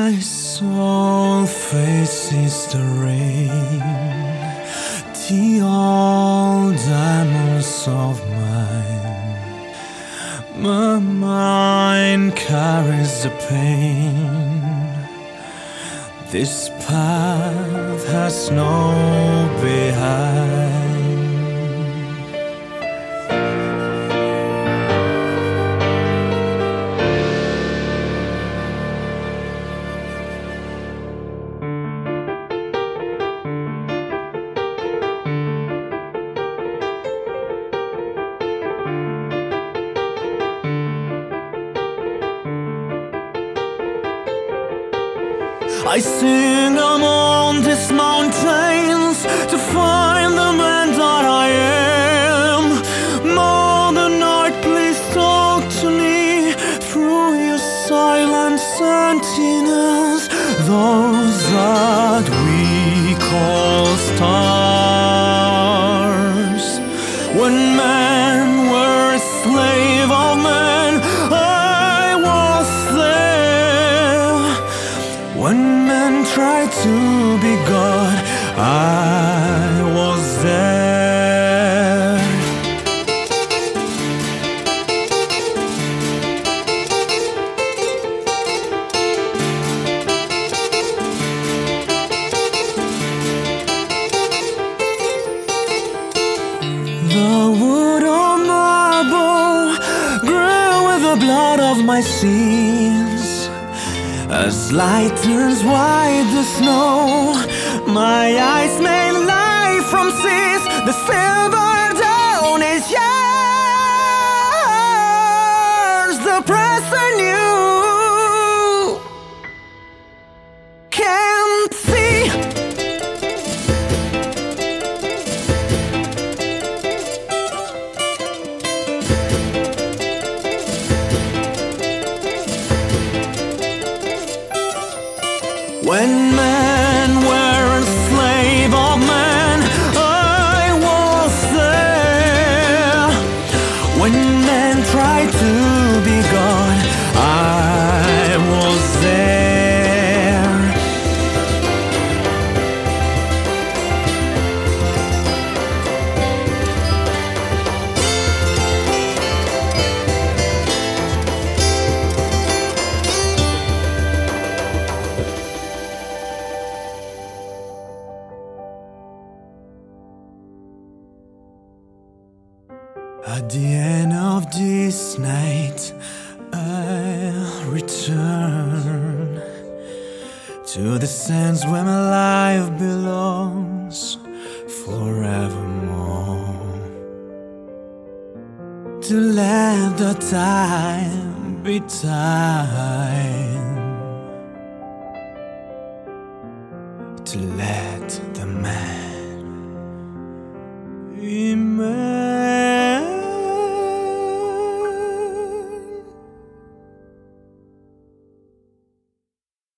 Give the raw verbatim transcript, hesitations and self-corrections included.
My soul faces the rain, the old diamonds of mine. My mind carries the pain. This path has no behind. I sing among these mountains to find the man that I am. Mother Night, please talk to me through your silent sentinels, those that we call stars. When men were a slave of men, I was there. When men tried to be God, I was there. The wood of marble grew with the blood of my sins. As light turns white the snow, my eyes made light from seas. The silver dawn is yours. The present you can't see. When men were a slave of man, I was there. When men tried to be God, I was there. At the end of this night, I'll return to the sands where my life belongs forevermore. To let the time be time.